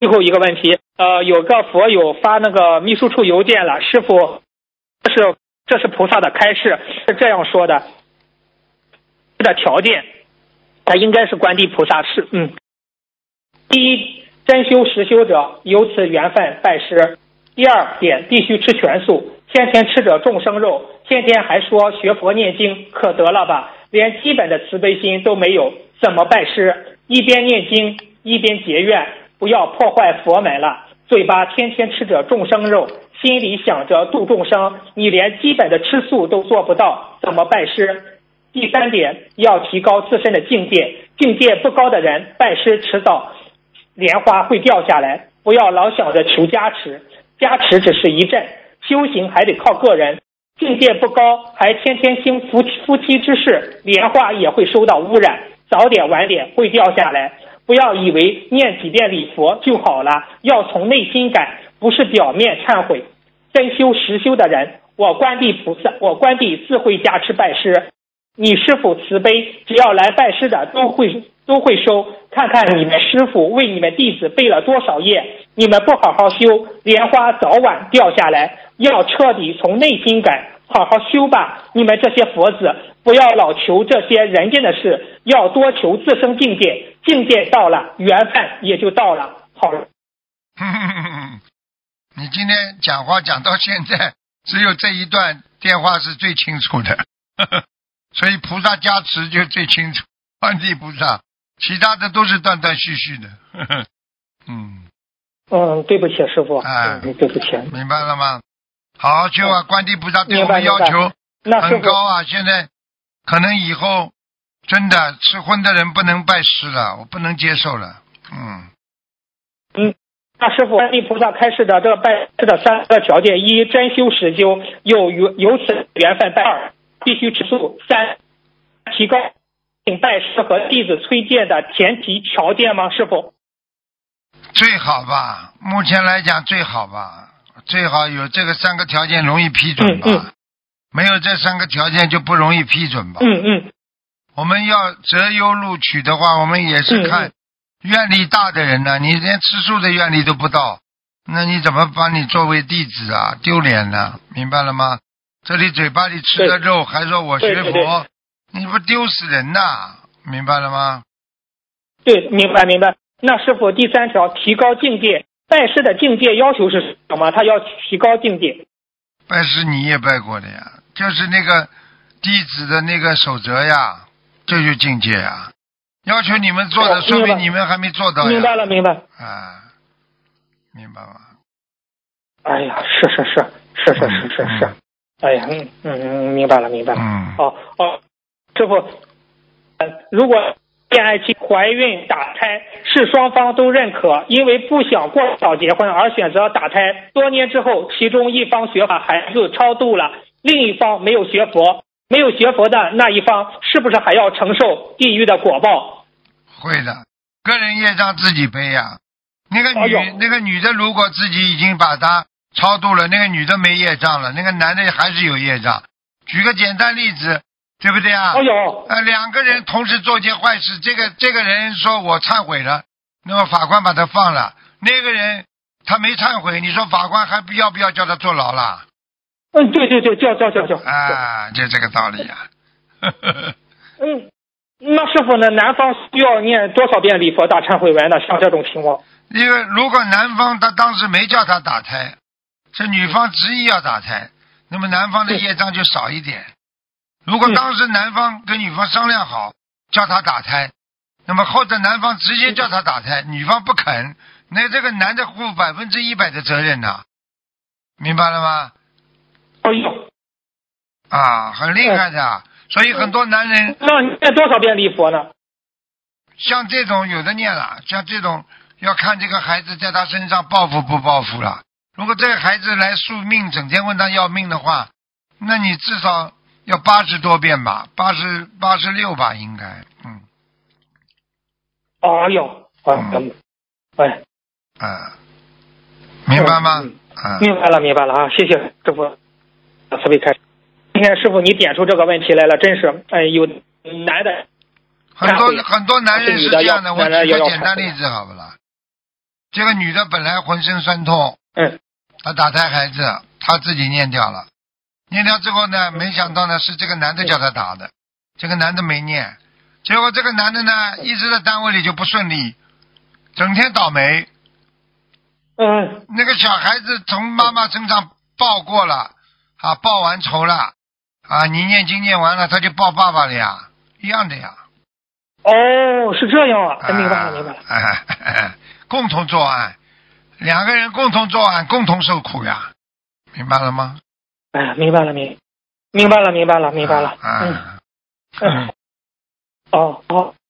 最后一个问题，有个佛友发那个秘书处邮件了，师傅，这是菩萨的开示，是这样说的的条件，应该是观地菩萨是第一，真修实修者有此缘分拜师。第二点，必须吃全素，天天吃着众生肉，天天还说学佛念经，可得了吧？连基本的慈悲心都没有，怎么拜师？一边念经一边结怨，不要破坏佛门了。嘴巴天天吃着众生肉，心里想着度众生，你连基本的吃素都做不到，怎么拜师？第三点，要提高自身的境界，境界不高的人拜师迟早莲花会掉下来，不要老想着求加持，加持只是一阵，修行还得靠个人。境界不高还天天兴夫妻之事，莲花也会受到污染，早点晚点会掉下来。不要以为念几遍礼佛就好了，要从内心改，不是表面忏悔。真修实修的人，我观地菩萨，我观地自会加持拜师。你师父慈悲，只要来拜师的都会收。看看你们师父为你们弟子背了多少业，你们不好好修，莲花早晚掉下来。要彻底从内心改，好好修吧。你们这些佛子，不要老求这些人间的事，要多求自身境界，境界到了，缘分也就到了。好了。 你今天讲话讲到现在，只有这一段电话是最清楚的，所以菩萨加持就最清楚，观地菩萨，其他的都是断断续续的。 对不起师父，对不起， 明白了吗？好好修啊，观地菩萨对我们要求很高啊，现在可能以后真的吃荤的人不能拜师了，我不能接受了。 那师父，观地菩萨开示的这个拜师的3个条件：一，真修实修，有此缘分拜；二，必须吃素；三，提高请拜师和弟子推荐的前提条件吗？师父？ 最好吧，目前来讲最好吧，最好有这个3个条件容易批准吧。没有这3个条件就不容易批准吧。我们要择优录取的话，我们也是看愿力大的人呢，你连吃素的愿力都不到，那你怎么把你作为弟子啊？丢脸呢，明白了吗？这里嘴巴里吃的肉还说我学佛，你不丢死人呐，明白了吗？ 对，明白。那师父，第3条，提高境界，拜师的境界要求是什么？他要提高境界。 拜师你也拜过的呀，就是那个弟子的那个守则呀，这就境界呀。要求你们做的，说明你们还没做到呀。 明白了。明白吗？ 哎呀，是。哎呀，明白了。师父，如果恋爱期怀孕打胎是双方都认可，因为不想过早结婚而选择打胎，多年之后其中一方学法孩子超度了，另一方没有学佛的那一方是不是还要承受地狱的果报？ 会的，个人业障自己背呀。那个女的如果自己已经把她超度了，那个女的没业障了，那个男的还是有业障。举个简单例子，对不对啊？2个人同时做件坏事，这个人说我忏悔了，那么法官把他放了，那个人他没忏悔，你说法官还要不要叫他坐牢了？ 对，叫。 就这个道理啊。 那师父呢？男方需要念多少遍礼佛大忏悔文呢？像这种情况， 因为如果男方他当时没叫他打胎，是女方执意要打胎，那么男方的业障就少一点。如果当时男方跟女方商量好叫他打胎，那么或者男方直接叫他打胎，女方不肯，那这个男的负100%的责任呢，明白了吗？很厉害的。所以很多男人， 那念多少遍礼佛呢？ 像这种有的念了，像这种要看这个孩子在他身上报复不报复了。如果这个孩子来宿命，整天问他要命的话，那你至少要80多遍吧，86吧，应该。明白吗？ 明白了啊！谢谢师父慈悲开示。今天师父你点出这个问题来了，真是有男的很多男人是这样的。我举个简单例子好不啦？ 这个女的本来浑身酸痛，她打胎孩子，她自己念掉了，念掉之后呢，没想到呢是这个男的叫她打的，这个男的没念，结果这个男的呢一直在单位里就不顺利，整天倒霉。那个小孩子从妈妈身上抱过了啊，报完仇了啊，你念经念完了，他就抱爸爸了呀，一样的呀。 哦，是这样啊，明白了明白了。 共同作案，两个人共同作案，共同受苦呀，明白了吗？ 明白了明白了。 哦。